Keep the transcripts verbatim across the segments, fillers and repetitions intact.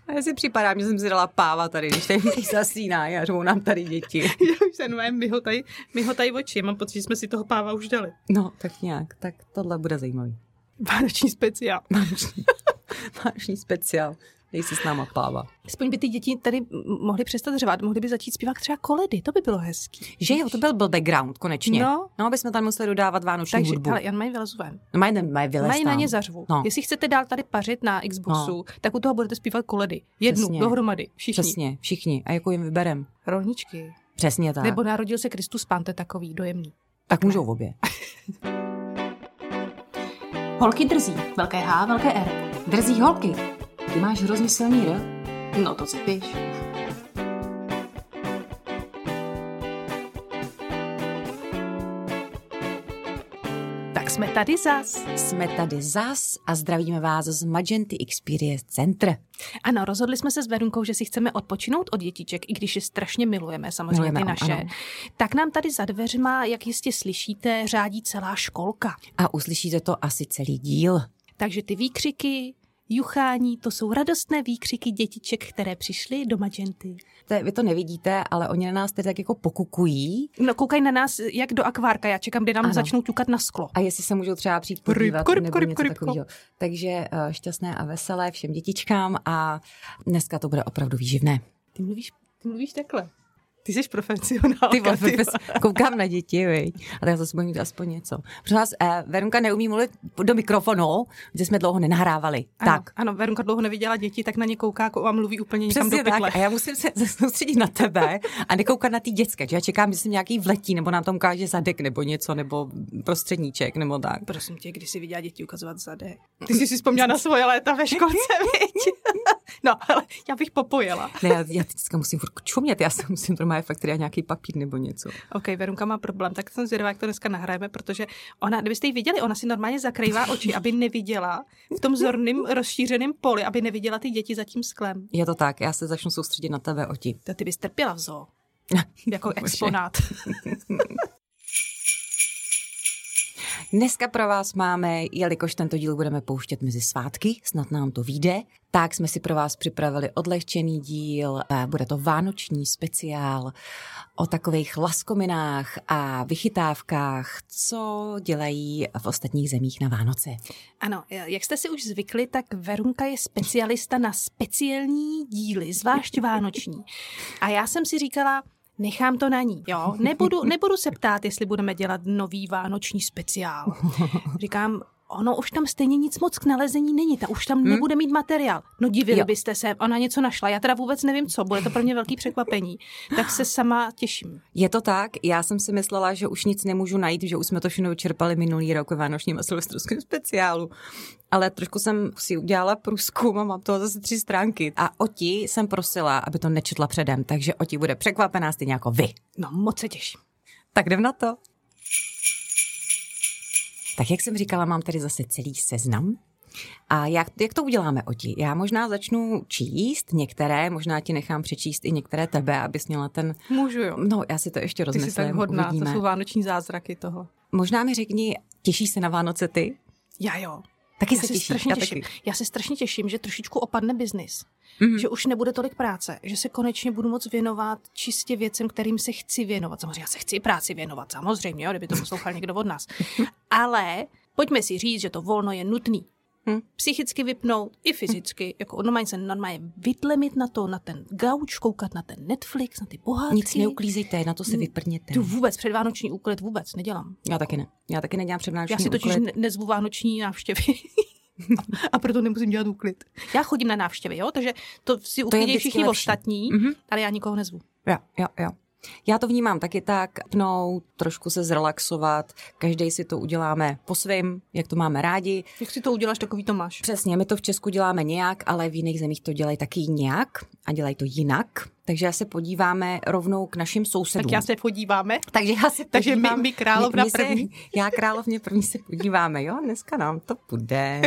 A já si připadám, že jsem si dala páva tady, když tady zasíná a řvou nám tady děti. Já už se nové, my ho tady, my ho tady oči. Mám pocit, že jsme si toho páva už dali. No, tak nějak. Tak tohle bude zajímavý. Vánoční speciál. Vánoční, vánoční speciál. Dej si s náma páva. Aspoň by ty děti tady mohly přestat řvat, mohly by začít zpívat třeba koledy, to by bylo hezký. Že jo, to byl byl background, konečně. No. No, aby jsme tam museli dodávat vánoční Takže, hudbu. ale Jan mají vylezu ven. No, mají, mají vylez Mají tam. na ně zařvu. No. Jestli chcete dál tady pařit na Xboxu, No. tak u toho budete zpívat koledy. Jednu, Přesně. dohromady, všichni. Přesně, všichni. A jakou jim vyberem? Rolničky. Přesně tak. Nebo Narodil se Kristus Pán, to je takový dojemný. Tak můžou v obě. Holky drzí. Velké H, velké R. Drzí holky. Ty máš hrozně silný R. No to si píš. Tak jsme tady zas. Jsme tady zas a zdravíme vás z Magenty Experience Center. Ano, rozhodli jsme se s Verunkou, že si chceme odpočinout od dětiček, i když je strašně milujeme, samozřejmě Milujeme, ty naše. ano. Tak nám tady za dveřma, jak jistě slyšíte, řádí celá školka. A uslyšíte to asi celý díl. Takže ty výkřiky, juchání, to jsou radostné výkřiky dětiček, které přišly do Magenty. To, vy to nevidíte, ale oni na nás teď tak jako pokukují. No koukaj na nás jak do akvárka, já čekám, kdy nám Ano. začnou ťukat na sklo. A jestli se můžou třeba přijít podívat Rybko, rybko, nebo rybko, něco rybko. takového. Takže uh, šťastné a veselé všem dětičkám a dneska to bude opravdu výživné. Ty mluvíš, ty mluvíš takhle. Ty jsi profesionálka. Ty vole, ty vole. koukám na děti, viď? A tak zase budu mít aspoň něco. Protože nás eh, Verunka neumí mluvit do mikrofonu, že jsme dlouho nenahrávali. Ano, Tak. ano, Verunka dlouho neviděla děti, tak na ně kouká a mluví úplně někam do Přesně pytle. tak. A já musím se soustředit na tebe a nekoukat na ty dětské. Že já čekám, že jsem nějaký vletí, nebo nám tam ukáže zadek, nebo něco, nebo prostředníček, nebo tak. Prosím tě, když jsi viděla děti ukazovat zadek. Ty jsi si vzpomněla na svoje léta ve školce, viď? No, ale já bych popojela. Ne, já, já teďka musím furt čumět, já se musím to má fakt tady nějaký papír nebo něco. OK, Verunka má problém, tak jsem zvědavá, jak to dneska nahrajeme, protože ona, kdybyste ji viděli, ona si normálně zakrývá oči, aby neviděla v tom zorným rozšířeném poli, aby neviděla ty děti za tím sklem. Je to tak, já se začnu soustředit na tebe, Oti. To ty bys trpěla v zoo. Jako exponát. Dneska pro vás máme, jelikož tento díl budeme pouštět mezi svátky, snad nám to vyjde, tak jsme si pro vás připravili odlehčený díl, bude to vánoční speciál o takových laskominách a vychytávkách, co dělají v ostatních zemích na Vánoce. Ano, jak jste si už zvykli, tak Verunka je specialista na speciální díly, zvlášť vánoční. A já jsem si říkala, nechám to na ní, jo. Nebudu, nebudu se ptát, jestli budeme dělat nový vánoční speciál. Říkám, ono už tam stejně nic moc k nalezení není, ta už tam hmm? nebude mít materiál. No divili Jo. byste se, ona něco našla, já teda vůbec nevím co, bude to pro mě velký překvapení. Tak se sama těším. Je to tak, já jsem si myslela, že už nic nemůžu najít, že už jsme to všechno vyčerpali minulý rok ve vánočním a silvestrovském speciálu. Ale trošku jsem si udělala průzkum a mám toho zase tři stránky. A Oti jsem prosila, aby to nečetla předem, takže Oti bude překvapená stejně jako vy. No moc se těším. Tak jdem na to. Tak jak jsem říkala, mám tady zase celý seznam. A jak, jak to uděláme, Oti? Já možná začnu číst některé, možná ti nechám přečíst i některé tebe, abys měla ten... Můžu, jo. No, já si to ještě Ty jsi rozmyslím, tak hodná, uvidíme. to jsou vánoční zázraky toho. Možná mi řekni, těšíš se na Vánoce ty? Já jo. Taky Já se se těšíš, strašně já těším. taky. Já se strašně těším, že trošičku opadne biznis. Mhm. Že už nebude tolik práce, že se konečně budu moc věnovat čistě věcem, kterým se chci věnovat. Samozřejmě já se chci práci věnovat, samozřejmě, jo, kdyby to poslouchal někdo od nás. Ale pojďme si říct, že to volno je nutný. Hm. Psychicky vypnout i fyzicky, jako normálně se normálně vytlemit na to, na ten gauč, koukat na ten Netflix, na ty pohádky. Nic neuklízejte, na to se vyprněte. Tu vůbec předvánoční úklid vůbec nedělám. Já taky ne. Já taky nedělám předvánoční Já si totiž úklid. ne- nezvu vánoční návštěvy. A proto nemusím dělat úklid. Já chodím na návštěvy, jo, takže to si uklidí vždycky všichni lepší. ostatní, Mhm. ale já nikoho nezvu. Jo, jo, jo. Já to vnímám taky tak, pnout, trošku se zrelaxovat, každý si to uděláme po svém, jak to máme rádi. Jak si to uděláš, takový to máš. Přesně, my to v Česku děláme nějak, ale v jiných zemích to dělají taky nějak a dělají to jinak. Takže já se podíváme rovnou k našim sousedům. Tak já se podíváme. Takže já se Takže my- podívám. my královna my se- první. Já královně první se podíváme, jo? Dneska nám to půjde.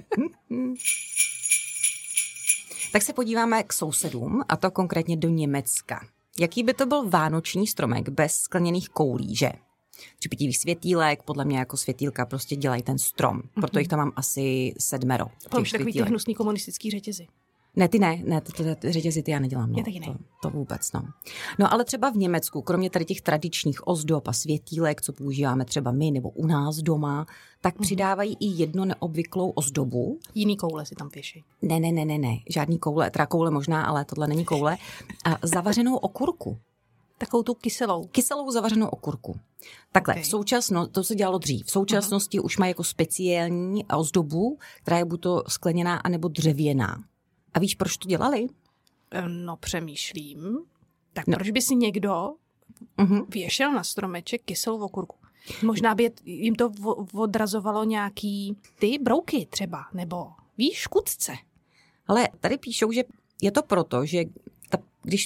Tak se podíváme k sousedům, a to konkrétně do Německa. Jaký by to byl vánoční stromek bez skleněných koulí, že? Třpitivých světýlek, podle mě jako světýlka prostě dělají ten strom. Proto jich tam mám asi sedmero. těch Potom takový ty světýlek. hnusný komunistický řetězy. Ne, ty ne, ne, to, to, to řetězy ty já nedělám. No. Já taky ne. To, to vůbec, no. No ale třeba v Německu, kromě tady těch tradičních ozdob a světýlek, co používáme třeba my nebo u nás doma, tak hmm. přidávají i jednu neobvyklou ozdobu. Jiný koule si tam věší. Ne, ne, ne, ne, ne, žádný koule, teda koule možná, ale tohle není koule. A zavařenou okurku. Takovou tu kyselou. Kyselou zavařenou okurku. Takhle, okay. v současnosti, to se dělalo dřív, v současnosti uh-huh. už mají jako speciální ozdobu, která je buď to skleněná, anebo dřevěná. A víš, proč to dělali? No, přemýšlím. Tak no. proč by si někdo uh-huh. věšel na stromeček kyselou okurku? Možná by jim to odrazovalo nějaký ty brouky třeba, nebo víš, škůdce. Ale tady píšou, že je to proto, že ta, když...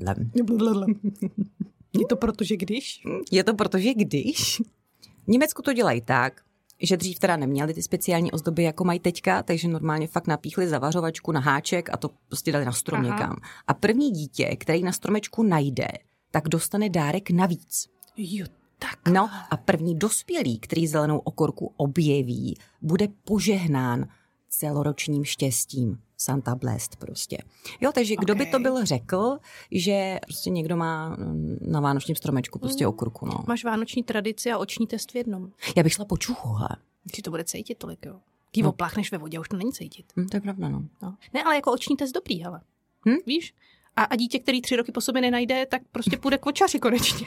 Je to proto, že když? Je to proto, že když... V Německu to dělají tak, že dřív teda neměli ty speciální ozdoby, jako mají teďka, takže normálně fakt napíchli zavařovačku na háček a to prostě dali na strom Aha. někam. A první dítě, který na stromečku najde, tak dostane dárek navíc. Jo, tak. No a první dospělý, který zelenou okurku objeví, bude požehnán celoročním štěstím. Santa Blessed prostě. Jo, takže okay. kdo by to byl řekl, že prostě někdo má na vánočním stromečku prostě mm. okurku, no. Máš vánoční tradici a oční test v jednom. Já bych šla po čuchu, hele. Když to bude cítit tolik, jo. Když no. opláchneš ve vodě, už to není cítit. Hm, to je pravda, no. no. Ne, ale jako oční test dobrý, hele. Hm? Víš? A, a dítě, který tři roky po sobě nenajde, tak prostě půjde k očaři konečně.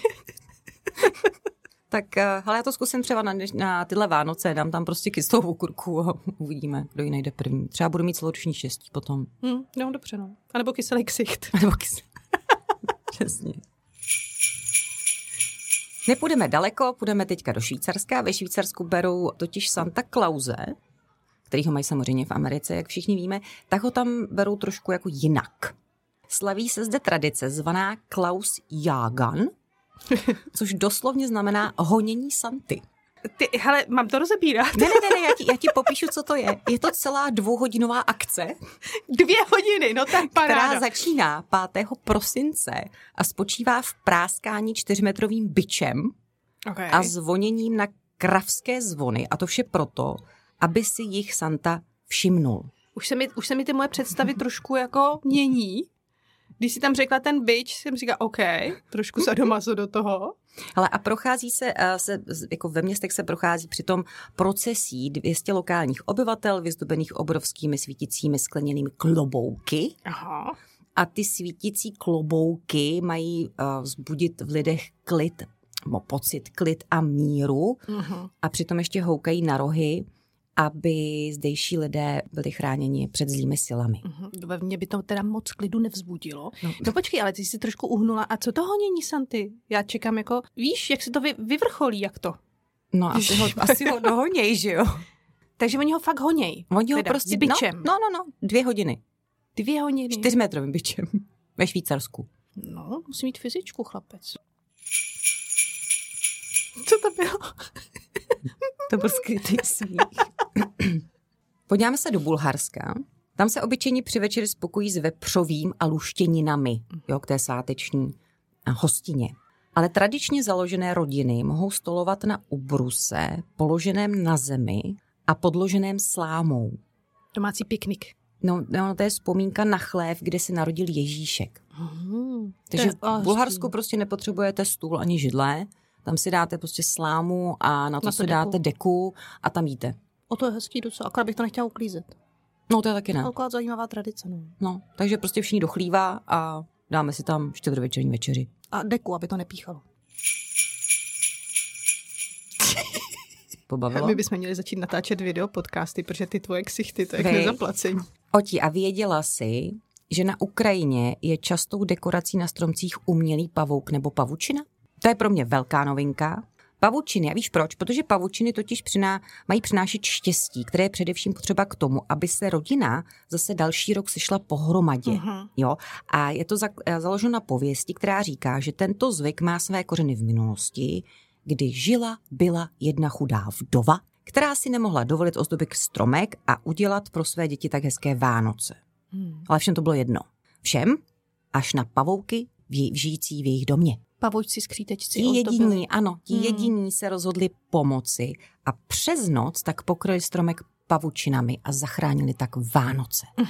Tak hele, já to zkusím třeba na, na tyhle Vánoce, dám tam prostě kyslou okurku a uvidíme, kdo ji najde první. Třeba budu mít celoroční štěstí potom. Hmm, no dobře, no. A nebo kyselý ksicht. A nebo kyselý. Přesně. Nepůjdeme daleko, půjdeme teďka do Švýcarska. Ve Švýcarsku berou totiž Santa Klause, který ho mají samozřejmě v Americe, jak všichni víme, tak ho tam berou trošku jako jinak. Slaví se zde tradice zvaná Klaus Jagan, což doslovně znamená honění Santy. Ty, hele, mám to rozebírat. Ne, ne, ne, ne já, ti, já ti popíšu, co to je. Je to celá dvouhodinová akce. Dvě hodiny, no tak paráda. Která začíná pátého prosince a spočívá v práskání čtyřmetrovým bičem okay. a zvoněním na kravské zvony. A to vše proto, aby si jich Santa všimnul. Už se mi, už se mi ty moje představy trošku jako mění. Když si tam řekla ten bič, jsem říkala, OK, trošku sadomaso do toho. Ale a prochází se, se, jako ve městech se prochází přitom procesí dvě stě lokálních obyvatel, vyzdobených obrovskými svíticími skleněnými klobouky. Aha. A ty svítící klobouky mají uh, vzbudit v lidech klid, nebo pocit klid a míru. Uh-huh. A přitom ještě houkají na rohy, aby zdejší lidé byli chráněni před zlými silami. Uh-huh. Ve mně by to teda moc klidu nevzbudilo. No, no počkej, ale ty jsi trošku uhnula. A co to honění Santy? Já čekám jako, víš, jak se to vy, vyvrcholí, jak to? No asi ho, asi ho dohoněj, že jo? Takže oni ho fakt honěj. Oni ho teda, prostě, s bičem. No, no, no, dvě hodiny. Dvě hodiny? Čtyřmetrovým bičem ve Švýcarsku. No, musí mít fyzičku, chlapec. Co to bylo? To byl skrytý smích. Podíváme se do Bulharska. Tam se obyčejně při večeri spokojí s vepřovým a luštěninami, jo, k té sváteční hostině. Ale tradičně založené rodiny mohou stolovat na ubruse, položeném na zemi a podloženém slámou. Domácí piknik. No, no, to je vzpomínka na chlév, kde se narodil Ježíšek. Mm, Takže v Bulharsku prostě nepotřebujete stůl ani židle. Tam si dáte prostě slámu a na to, na to si deku. dáte deku a tam jíte. O to je hezký docela, akorát bych to nechtěla uklízet. No to je taky ne. Akorát zajímavá tradice, no. No, takže prostě všichni do chlíva a dáme si tam štědrovečerní večeři. A deku, aby to nepíchalo. Pobavilo? My bychom měli začít natáčet video podcasty, protože ty tvoje ksichty, to je jak nezaplacení. Oti, a věděla jsi, že na Ukrajině je častou dekorací na stromcích umělý pavouk nebo pavučina? To je pro mě velká novinka. Pavučiny, a víš proč? Protože pavučiny totiž přiná, mají přinášet štěstí, které je především potřeba k tomu, aby se rodina zase další rok sešla pohromadě. Uh-huh. Jo? A je to za, založeno na pověsti, která říká, že tento zvyk má své kořeny v minulosti, kdy žila byla jedna chudá vdova, která si nemohla dovolit ozdobit stromek a udělat pro své děti tak hezké Vánoce. Hmm. Ale všem to bylo jedno. Všem, až na pavouky v žijící v jejich domě. Pavoučci, skřítečci. Ti jediní, ano, ti hmm. jediní se rozhodli pomoci a přes noc tak pokryli stromek pavučinami a zachránili tak Vánoce. Hmm.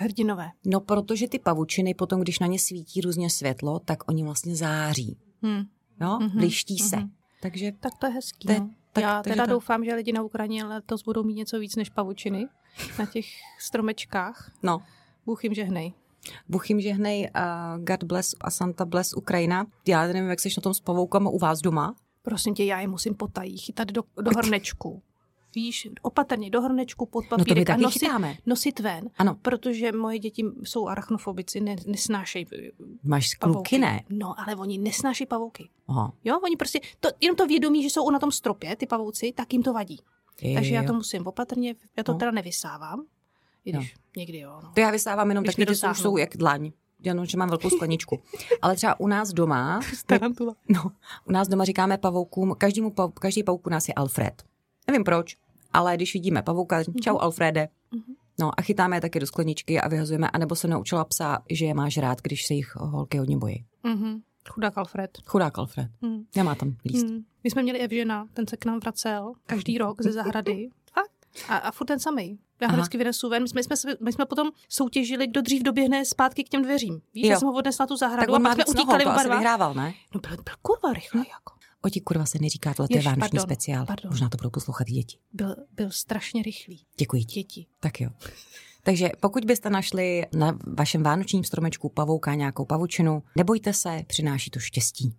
Hrdinové. No, protože ty pavučiny potom, když na ně svítí různě světlo, tak oni vlastně září. Hmm. Jo, mm-hmm. Bliští se. Mm-hmm. Takže tak to je hezký. Te, no. tak, Já teda to... doufám, že lidi na Ukrajině letos budou mít něco víc než pavučiny na těch stromečkách. No. Bůh jim žehnej. Bůh jim žehnej a God bless a Santa bless Ukrajina. Já nevím, jak jsi na tom s pavoukama u vás doma. Prosím tě, já je musím potají chytat do, do hrnečku. Víš, opatrně do hrnečku pod papírek no to my taky a nosit, chytáme. nosit ven, ano. Protože moje děti jsou arachnofobici, ne, nesnášejí Máš pavouky. Kluky, ne? No, ale oni nesnáší pavouky. Aha. Jo, oni prostě, to, jenom to vědomí, že jsou na tom stropě, ty pavouci, tak jim to vadí. Je, Takže jo. já to musím opatrně, já to no. teda nevysávám, i když no. někdy jo. No. To já vysávám jenom když taky, že už jsou jak dlaň. Jenom, že mám velkou skleničku. Ale třeba u nás doma, Tarantula. No, u nás doma říkáme pavoukům, každému, každý pavouk u nás je Alfred. Nevím proč, ale když vidíme pavouka, čau Alfrede, no a chytáme je taky do skleničky a vyhazujeme, anebo se naučila psa, že je máš rád, když se jich holky hodně bojí. Mm-hmm. Chudák Alfred. Chudák Alfred. Mm. Nemá tam líst. Mm. My jsme měli Evžena, ten se k nám vracel každý rok ze zahrady. Fakt. A, a furt ten samej. Já ho vždycky vynesu ven. My jsme, my jsme potom soutěžili, kdo dřív doběhne zpátky k těm dveřím. Víš, já jsem ho odnesla na tu zahradu tak a pak jsme utíkali nohou, to asi vyhrával, ne? No byl, byl kurva rychle jako. O ti kurva se neříká, tohle je vánoční pardon, speciál. Pardon. Možná to budou poslouchat i děti. Byl, byl strašně rychlý. Děkuji ti. Děti. Tak jo. Takže pokud byste našli na vašem vánočním stromečku pavouka nějakou pavučinu, nebojte se, přináší to štěstí.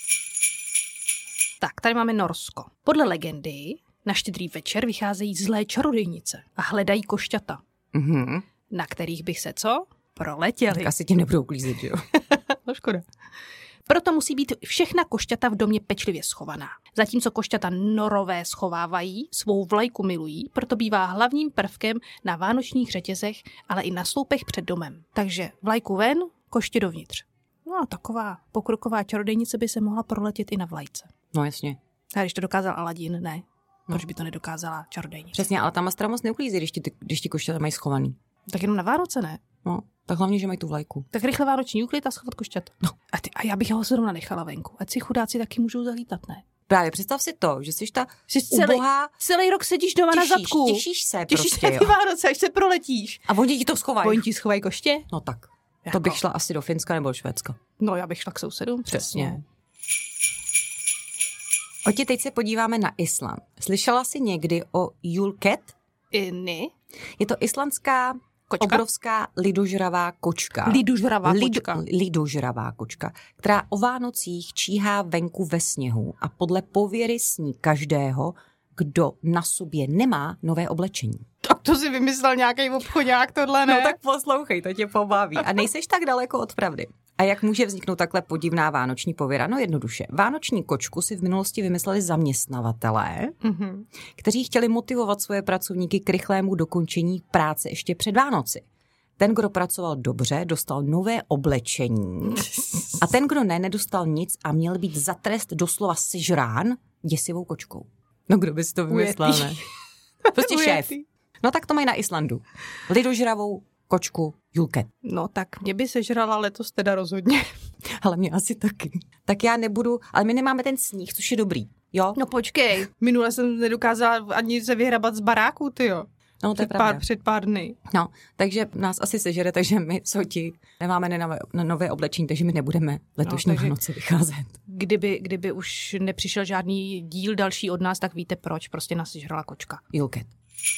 Tak, tady máme Norsko. Podle legendy na Štědrý večer vycházejí zlé čarodějnice a hledají košťata, mm-hmm. na kterých bych se co? Proletěli. Tak asi tím nebudou klízet, jo? No škoda. Proto musí být všechna košťata v domě pečlivě schovaná. Zatímco košťata norové schovávají, svou vlajku milují, proto bývá hlavním prvkem na vánočních řetězech, ale i na sloupech před domem. Takže vlajku ven, koště dovnitř. No a taková pokroková čarodějnice by se mohla proletět i na vlajce. No jasně. A když to dokázal Aladín, ne. Proč by to nedokázala čarodějnice? Přesně, ale tam Mastra moc neuklízí, když ti, když ti košťata mají schovaný. Tak jenom na Vánoce, ne? No, tak hlavně, že mají tu vlajku. Tak rychle vánoční úklid a schovat košťata. No. A, ty, a já bych ho zrovna nechala venku. Ať si chudáci taky můžou zalítat, ne? Právě, představ si to, že jsi ta jsi celý, ubohá... Celý rok sedíš doma těšíš, na zadku. Těšíš se těšíš prostě, se na ty Vánoce, až se proletíš. A oni ti to schovají. Oni ti schovají koště? No tak, jako? To bych šla asi do Finska nebo do Švédska. No, já bych šla k sousedům. Přesně. Oti, teď se podíváme na Island. Slyšela jsi někdy o Julket? Ne. Je to islandská kočka? Obrovská lidožravá kočka. Lidožravá Lido, kočka. Lidožravá kočka, která o Vánocích číhá venku ve sněhu a podle pověry sní každého, kdo na sobě nemá nové oblečení. Tak to si vymyslel nějaký obchodák, tohle ne? No tak poslouchej, to tě pobaví. A nejseš tak daleko od pravdy. A jak může vzniknout takhle podivná vánoční pověra? No jednoduše. Vánoční kočku si v minulosti vymysleli zaměstnavatelé, mm-hmm. kteří chtěli motivovat svoje pracovníky k rychlému dokončení práce ještě před Vánoci. Ten, kdo pracoval dobře, dostal nové oblečení a ten, kdo ne, nedostal nic a měl být za trest doslova sežrán děsivou kočkou. No kdo by si to vymyslel, ne? Prostě šéf. No tak to mají na Islandu. Lidožravou kočku Julket. No tak mě by sežrala letos teda rozhodně. Ale mě asi taky. Tak já nebudu, ale my nemáme ten sníh, což je dobrý, jo? No počkej, minule jsem nedokázala ani se vyhrabat z baráku, tyjo. No, to je před, pár, před pár dny. No, takže nás asi sežere, takže my soti nemáme nenové, nové oblečení, takže my nebudeme letošní no, Vánoce vycházet. Kdyby, kdyby už nepřišel žádný díl další od nás, tak víte proč, prostě nás sežrala kočka. Julket.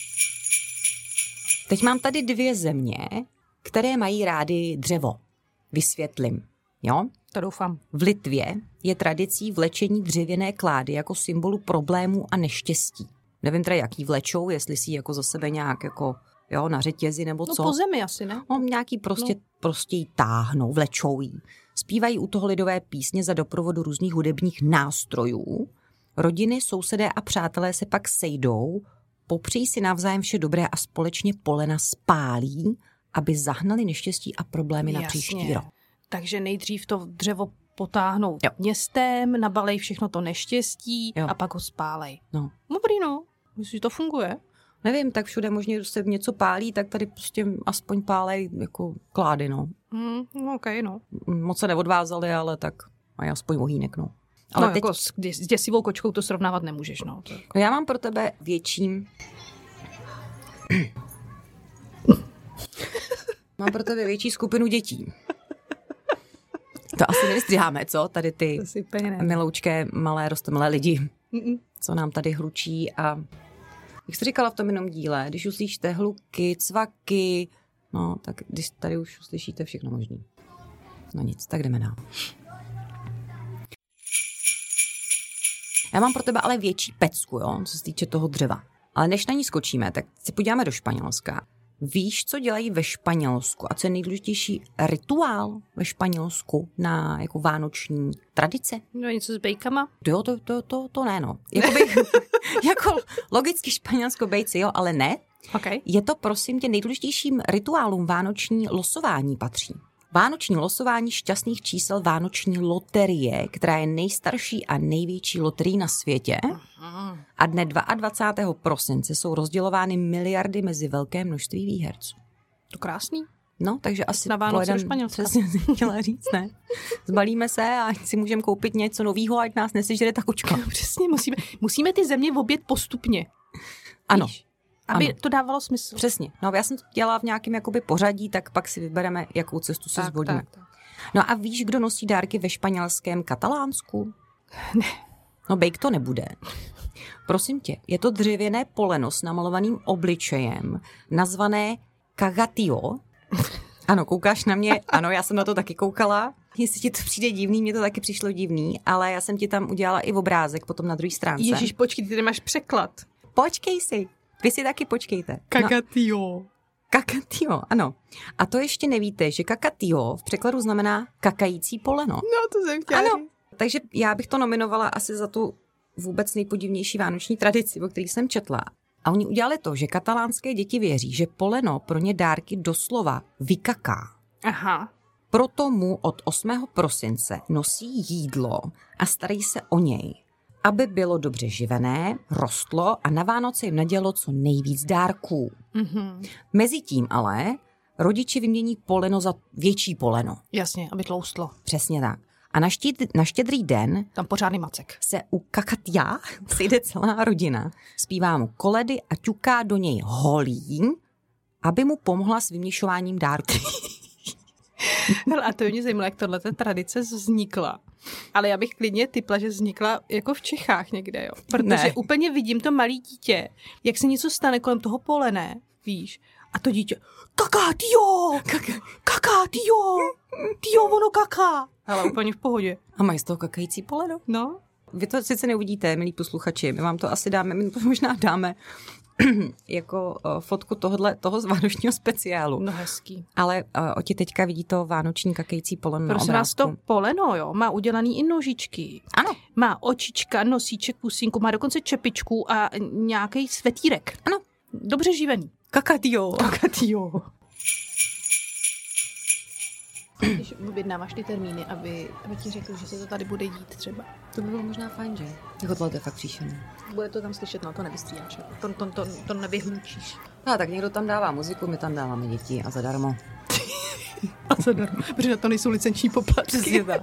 Teď mám tady dvě země, které mají rády dřevo. Vysvětlím, jo? To doufám. V Litvě je tradicí vlečení dřevěné klády jako symbolu problémů a neštěstí. Nevím teda, jaký vlečou, jestli si jako za sebe nějak jako, jo, na řetězi nebo co. No po zemi asi, ne? No, nějaký prostě, no. prostě jí táhnou, vlečou jí. Zpívají u toho lidové písně za doprovodu různých hudebních nástrojů. Rodiny, sousedé a přátelé se pak sejdou, popřejí si navzájem vše dobré a společně polena spálí, aby zahnali neštěstí a problémy na Jasně. příští rok. Takže nejdřív to dřevo potáhnou jo. městem, nabalej všechno to neštěstí jo. a pak ho spálej. No. Dobrý, no. Myslíš, že to funguje? Nevím, tak všude možně se něco pálí, tak tady prostě aspoň pálej jako klády, no. Mm, no okej, okay, no. Moc se neodvázali, ale tak mají aspoň ohýnek, no. Ale no, teď... jako s, s děsivou kočkou to srovnávat nemůžeš, no. To jako... no. Já mám pro tebe větší... Mám pro tebe větší skupinu dětí. To asi nevystříháme, co? Tady ty miloučké, malé, rostomilé lidi, Mm-mm. co nám tady hlučí. A jak jsi říkala v tom jenom díle, když uslyšíte hluky, cvaky, no, tak když tady už uslyšíte všechno možný. No nic, tak jdeme dál. Já mám pro tebe ale větší pecku, jo, co se týče toho dřeva. Ale než na ní skočíme, tak si podíváme do Španělska. Víš, co dělají ve Španělsku a co je nejdůležitější rituál ve Španělsku na jako vánoční tradice? No něco s bejkama? Jo, to, to, to, to ne, no. Jakoby, jako logicky Španělsko bejci, jo, ale ne. Okay. Je to, prosím tě, nejdůležitějším rituálům vánoční losování patří. Vánoční losování šťastných čísel vánoční loterie, která je nejstarší a největší loterii na světě. A dne dvacátého druhého prosince jsou rozdělovány miliardy mezi velké množství výherců. To krásný. No, takže asi na Vánoce do Španělska. Přesně chtěla říct, ne? Zbalíme se a si můžeme koupit něco novýho, ať nás nesežere ta kočka. Přesně, musíme, musíme ty země objet postupně. Ano. Víš? Aby ano. to dávalo smysl. Přesně. No, já jsem to dělala v nějakém jakoby pořadí, tak pak si vybereme, jakou cestu se zvolíme. Tak, tak. No a víš, kdo nosí dárky ve španělském Katalánsku? Ne. No, bejk to nebude. Prosím tě, je to dřevěné poleno s namalovaným obličejem, nazvané cagatio. Ano, koukáš na mě, ano, já jsem na to taky koukala. Jestli ti to přijde divný, mně to taky přišlo divný, ale já jsem ti tam udělala i obrázek potom na druhé stránce. Ježíš, počkej, ty nemáš překlad. Počkej si, vy si taky počkejte. Cagatio. No, cagatio, ano. A to ještě nevíte, že cagatio v překladu znamená kakající poleno. No, to jsem chtěla. Ano, takže já bych to nominovala asi za tu vůbec nejpodivnější vánoční tradici, o které jsem četla. A oni udělali to, že katalánské děti věří, že poleno pro ně dárky doslova vykaká. Aha. Proto mu od osmého prosince nosí jídlo a starají se o něj, aby bylo dobře živené, rostlo a na Vánoce jim nadělo co nejvíc dárků. Mm-hmm. Mezitím ale rodiče vymění poleno za větší poleno. Jasně, aby tloustlo. Přesně tak. A na, štít, na štědrý den tam pořádný macek se u kakatia sejde celá rodina. Zpívá mu koledy a ťuká do něj holí, aby mu pomohla s vyměšováním dárků. Hele, a to mě zajímalo, jak tohle tradice vznikla. Ale já bych klidně tipla, že vznikla jako v Čechách někde, jo. Protože ne. úplně vidím to malé dítě, jak se něco stane kolem toho polene, víš. A to dítě, kaká, tyjo, kaká, tyjo, tyjo, ono kaká. Ale úplně v pohodě. A mají z toho kakající poleno? No. Vy to sice neuvidíte, milí posluchači, my vám to asi dáme, my to možná dáme jako uh, fotku tohodle, toho z vánočního speciálu. No hezký. Ale uh, oti teďka vidí to vánoční kakající poleno na Prosím vás, to poleno, jo, má udělaný i nožičky. Ano. Má očička, nosíček, pusínku, má dokonce čepičku a nějaký svetírek. Ano. Dobře živený. Kakatio. Kakatio. Když objednáváš ty termíny, aby, aby ti řekl, že se to tady bude dít třeba. To by bylo možná fajn, že? Jako tohle to je fakt příšerné. Bude to tam slyšet, no to nevystříháš. To, to, to, to nevyhlučíš. No, tak někdo tam dává muziku, my tam dáváme děti a zadarmo. A zadarmo, protože na to nejsou licenční poplatky. Přesně tak.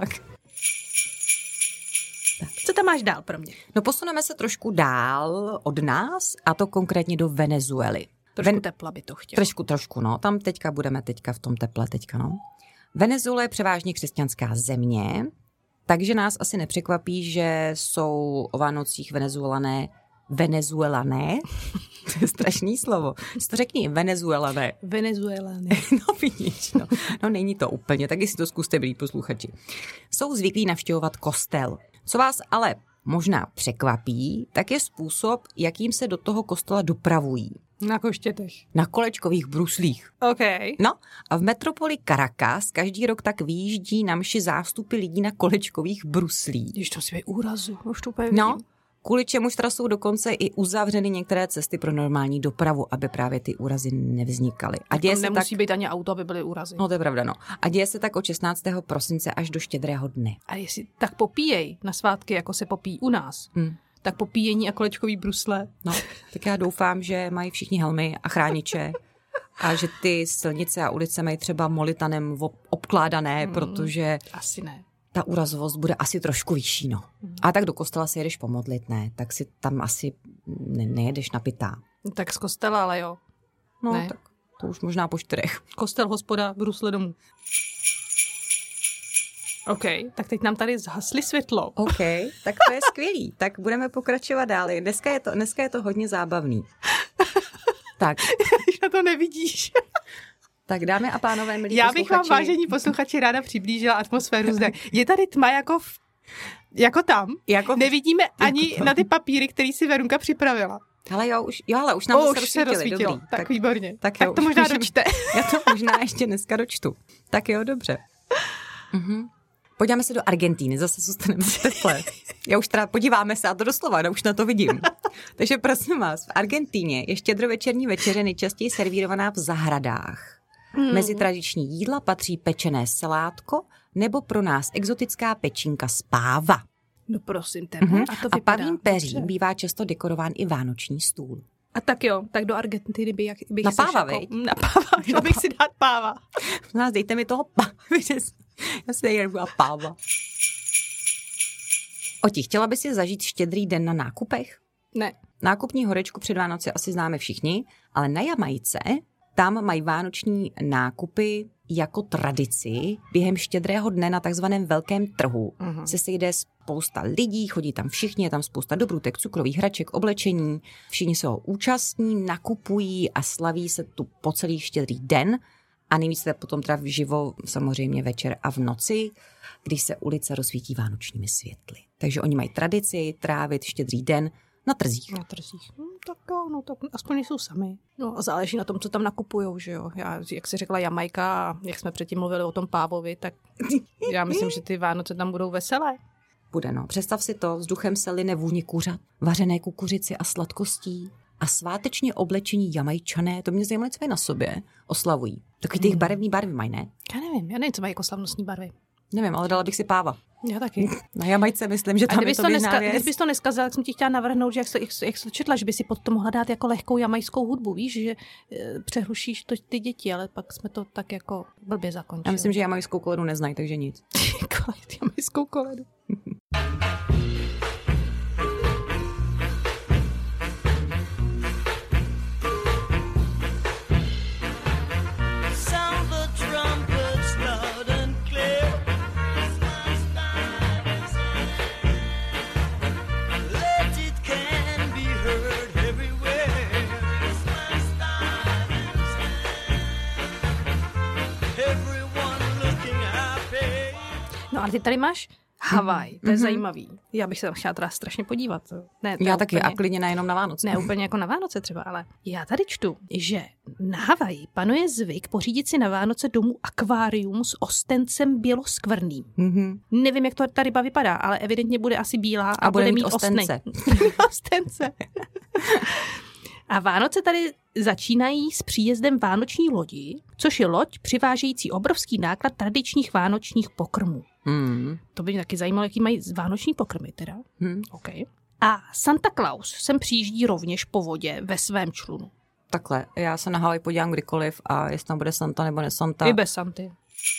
Tak. Co tam máš dál pro mě? No posuneme se trošku dál od nás, a to konkrétně do Venezuely. Trošku Ven... tepla by to chtěl. Trošku, trošku, no. Tam teďka budeme teďka v tom teple teďka, no. Venezuela je převážně křesťanská země, takže nás asi nepřekvapí, že jsou o Vánocích Venezuelané, Venezuelané, to je strašný slovo, si to řekni, Venezuelané. Venezuelané. No vidíš, no. no není to úplně, taky si to zkuste, milí posluchači. Jsou zvyklí navštěvovat kostel. Co vás ale možná překvapí, tak je způsob, jakým se do toho kostela dopravují. Na koštětech. Na kolečkových bruslích. OK. No a v metropoli Caracas každý rok tak vyjíždí na mši zástupy lidí na kolečkových bruslích. Když to si úrazu, už to úplně No, kvůli čemuž teda jsou dokonce i uzavřeny některé cesty pro normální dopravu, aby právě ty úrazy nevznikaly. A děje se nemusí tak... být ani auto, aby byly úrazy. No to je pravda, no. A děje se tak od šestnáctého prosince až do Štědrého dne. A jestli tak popíjej na svátky, jako se popíjí u nás, hmm. tak popíjení a kolečkový brusle. No, tak já doufám, že mají všichni helmy a chrániče a že ty silnice a ulice mají třeba molitanem obkládané, hmm. protože... Asi ne. Ta úrazovost bude asi trošku vyšší, no. Hmm. A tak do kostela si jedeš pomodlit, ne? Tak si tam asi ne- nejedeš napitá. Tak z kostela, ale jo. No, ne. tak To už možná po čtyřech. Kostel, hospoda, brusle domů. OK, tak teď nám tady zhasli světlo. OK, tak to je skvělý. Tak budeme pokračovat dál. Dneska je to, dneska je to hodně zábavný. Tak. Když na to nevidíš. Tak dámy a pánové, milí Já posluchači. bych vám, vážení posluchači, ráda přiblížila atmosféru zde. Je tady tma jako v, jako tam. Jako v, Nevidíme jako ani tam. Na ty papíry, který si Verunka připravila. Ale jo, už, jo, ale už nám o, se už se rozsvítilo. Dobrý. Tak, tak výborně. Tak, tak jo, to možná můžeme, dočte. Já to možná ještě dneska dočtu. Tak jo, dobře. Mhm. Podíváme se do Argentíny, zase zůstaneme v teple. Já už teda podíváme se, a to doslova, já už na to vidím. Takže prosím vás, v Argentíně je štědrovečerní večeře nejčastěji servírovaná v zahradách. Hmm. Mezi tradiční jídla patří pečené salátko nebo pro nás exotická pečínka z páva. No prosím tebe. Mm-hmm. A, to a pavín peří dobře. bývá často dekorován i vánoční stůl. A tak jo, tak do Argentiny by jak, bych Na se páva, šako, viď? Na páva, chtěl bych si dát páva. Nás dejte mi toho páva. Já si tady a páva. Oti, chtěla by si zažít štědrý den na nákupech? Ne. Nákupní horečku před Vánoci asi známe všichni, ale na Jamajce tam mají vánoční nákupy jako tradici. Během štědrého dne na takzvaném velkém trhu uh-huh. se sejde spousta lidí, chodí tam všichni, je tam spousta dobrůtek, cukrových hraček, oblečení. Všichni se ho účastní, nakupují a slaví se tu po celý štědrý den. A nejvíc se potom teda vživo samozřejmě večer a v noci, když se ulice rozsvítí vánočními světly. Takže oni mají tradici trávit štědrý den na trzích. Na trzích. No, tak jo, no tak aspoň jsou sami. No a záleží na tom, co tam nakupujou, že jo. Já, jak jsi řekla Jamajka a jak jsme předtím mluvili o tom pávovi, tak já myslím, že ty Vánoce tam budou veselé. Bude, no. Představ si to, vzduchem se line vůně kuřat, vařené kukuřici a sladkostí a svátečně oblečení Jamajčané, to mě zajímavé, co je na sobě, oslavují. Takový těch barevný barvy mají, ne? Já nevím, já nevím, co mají jako slavnostní barvy. Nevím, ale dala bych si páva. Já taky. Na Jamajce myslím, že tam je to běžná věc. Kdybys to neskazal, tak jsem ti chtěla navrhnout, že jak jsi, jak, jsi, jak jsi to četla, že by si pod to mohla dát jako lehkou jamajskou hudbu, víš, že e, přehlušíš to ty děti, ale pak jsme to tak jako blbě zakončili. Já myslím, že jamajskou koledu neznají, takže nic. Jamajskou koledu. No a ty tady máš Havaj, to je mm-hmm. zajímavý. Já bych se tam chtěla teda strašně podívat. Ne, já úplně, taky, a klidně nejenom na Vánoce. Ne úplně jako na Vánoce třeba, ale já tady čtu, že na Havaji panuje zvyk pořídit si na Vánoce domů akvárium s ostencem běloskvrným. Mm-hmm. Nevím, jak to tady vypadá, ale evidentně bude asi bílá a, a bude, bude mít ostence. ostence. A Vánoce tady začínají s příjezdem vánoční lodi, což je loď přivážející obrovský náklad tradičních vánočních pokrmů. Hmm. To by mě taky zajímalo, jaký mají vánoční pokrmy teda. Hmm. Okay. A Santa Claus sem přijíždí rovněž po vodě ve svém člunu. Takhle, já se na Havaj podívám kdykoliv a jestli tam bude Santa nebo ne Santa. I bez Santy.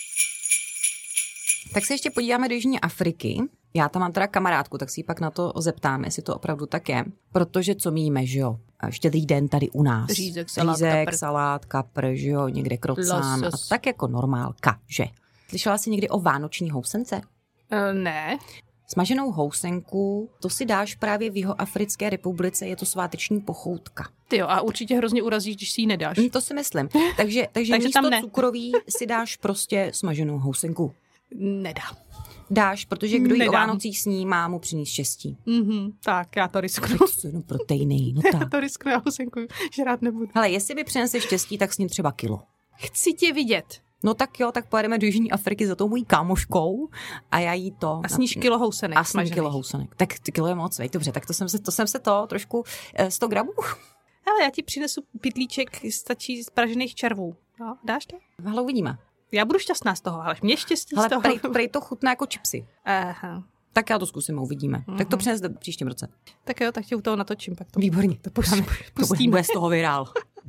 Tak se ještě podíváme do Jižní Afriky. Já tam mám teda kamarádku, tak si ji pak na to zeptám, jestli to opravdu tak je. Protože co míme, že jo? Štědrý den tady u nás. Řízek, salát, Řízek, kapr. salát, kapr, že jo? Někde krocán. A tak jako normálka, že? Slyšela jsi někdy o vánoční housence? Uh, ne. Smaženou housenku, to si dáš právě v Jihoafrické republice, je to sváteční pochoutka. Ty jo, a určitě hrozně urazíš, když si ji nedáš. Mm, to si myslím. Takže, takže, takže místo cukroví si dáš prostě smaženou housenku. Nedám. Dáš, protože kdo jí o Vánocích sní, má mu přinést štěstí. Mm-hmm, tak, já to risknu. To jsou jenom proteiny, no tak. Já to risknu, já housenku, že rád nebudu. Hele, jestli by přineseš štěstí, tak sním třeba kilo. Chci tě vidět. No tak jo, tak pojedeme do Jižní Afriky za tou mojí kámoškou a já jí to... A sníš kilo housenek. A sním kilo housenek. Tak kilo je moc, veď, dobře, tak to jsem se to, jsem se to trošku sto gramů. Ale já ti přinesu pytlíček, stačí z pražených červů. No, dáš to? Hele, uvidíme. Já budu šťastná z toho, ale mě štěstí ale z toho. Prej, prej to chutná jako čipsy. Aha. Tak já to zkusím a uvidíme. Mm-hmm. Tak to přines do příštím roce. Tak jo, tak tě u toho natočím. Pak to... Výborně, to pustíme. To bude, bude z toho virál.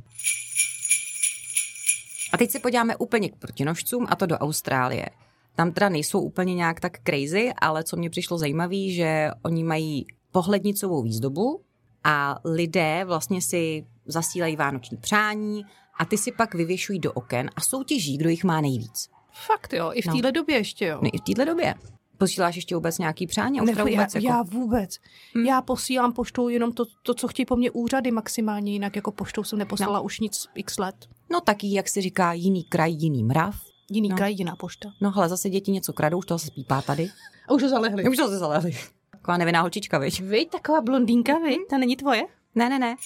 A teď se podíváme úplně k protinožcům, a to do Austrálie. Tam teda nejsou úplně nějak tak crazy, ale co mě přišlo zajímavé, že oni mají pohlednicovou výzdobu a lidé vlastně si zasílají vánoční přání a ty si pak vyvěšují do oken a soutěží, kdo jich má nejvíc. Fakt jo, i v téhle no. době ještě jo. No i v téhle době. Posíláš ještě vůbec nějaký přání? Ne, vůbec, já, jako... já vůbec. Hmm. Já posílám poštou jenom to, to, co chtějí po mně úřady maximálně, jinak jako poštou jsem neposlala no. už nic x let. No taky, jak se říká, jiný kraj, jiný mrav. Jiný no. kraj, jiná pošta. No hele, zase děti něco kradou, už toho se spípá tady. A už ho zalehli. Už ho se zalehli. Taková nevinná holčička, viď? Vy, taková blondýnka, vy? Ta není tvoje? Ne, ne, ne.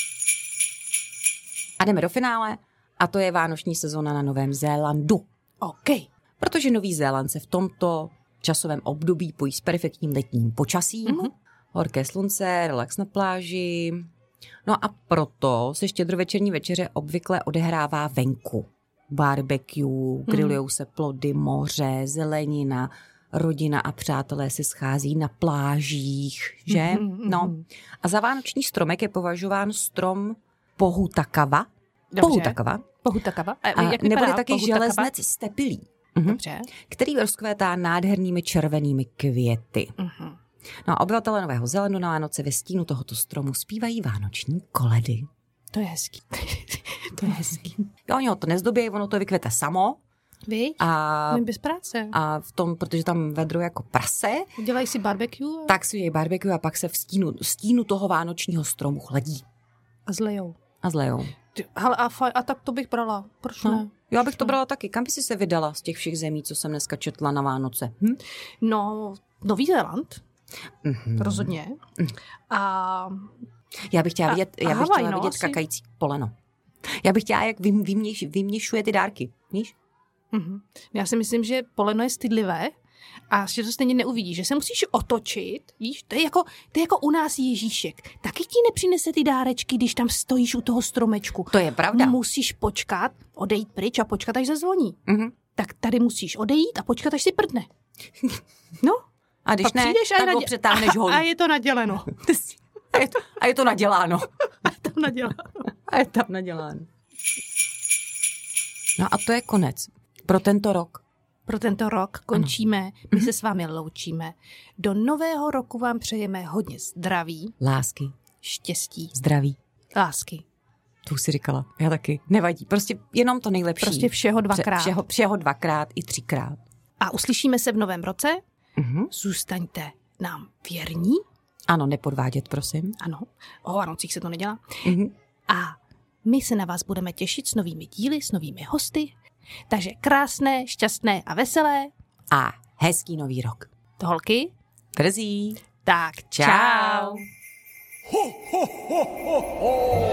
A jdeme do finále a to je vánoční sezóna na Novém Zélandu. OK. Protože Nový Zéland se v tomto časovém období pojí s perfektním letním počasím, mm-hmm. horké slunce, relax na pláži. No a proto se štědrovečerní večeře obvykle odehrává venku. Barbecue, grillujou se plody, moře, zelenina, rodina a přátelé se schází na plážích, že? Mm-hmm. No. A za vánoční stromek je považován strom Pohutakava. Dobře. Pohutakava. Pohutakava. A, a jak neboli taky Pohutakava? železnec stepilý. Dobře. Který rozkvétá nádhernými červenými květy. Uh-huh. No a obyvatelé Nového Zélandu na Vánoce ve stínu tohoto stromu zpívají vánoční koledy. To je hezký. To je hezký. Jo, oni ho to nezdobějí, ono to vykvete samo. Víš? A, bez práce. A v tom, protože tam vedrou jako prase. Dělají si barbecue. A... Tak si dělají barbecue a pak se v stínu, stínu toho vánočního stromu chladí. A zlejou. A zlejou. Hele, a, faj, a tak to bych brala. Proč no. ne? Já bych to brala taky. Kam by si se vydala z těch všech zemí, co jsem dneska četla na Vánoce? Hm? No, Nový Zéland. Mm-hmm. Rozhodně. A... Já bych chtěla vidět, já bych Havaj, chtěla no, vidět asi... kakající poleno. Já bych chtěla, jak vyměš, vyměšuje ty dárky. Víš? Mm-hmm. Já si myslím, že poleno je stydlivé a že to stejně neuvidíš, že se musíš otočit, víš, to je jako, to je jako u nás Ježíšek. Taky ti nepřinese ty dárečky, když tam stojíš u toho stromečku. To je pravda. Musíš počkat, odejít pryč a počkat, až zazvoní. Mm-hmm. Tak tady musíš odejít a počkat, až si prdne. No. A když pak ne, tak ho přetáhneš holí. A je to naděleno. A je to, a je to naděláno. A je tam naděláno. A je tam naděláno. No a to je konec. Pro tento rok. Pro tento rok končíme, ano. My se s vámi loučíme. Do nového roku vám přejeme hodně zdraví. Lásky. Štěstí. Zdraví. Lásky. To už si říkala. Já taky. Nevadí. Prostě jenom to nejlepší. Prostě všeho dvakrát. Všeho, všeho dvakrát i třikrát. A uslyšíme se v novém roce. Uh-huh. Zůstaňte nám věrní. Ano, nepodvádět, prosím. Ano. O Vánocích se to nedělá. Uh-huh. A my se na vás budeme těšit s novými díly, s novými hosty. Takže krásné, šťastné a veselé. A hezký nový rok. To holky. Brzy. Tak čau. Čau. Ho, ho, ho, ho, ho.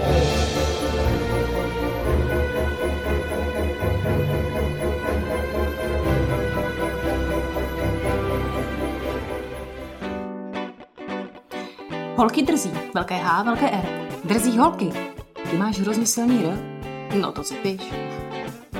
Holky drzí. Velké H, velké R. Drzí holky. Ty máš hrozně silný R. No to si píš.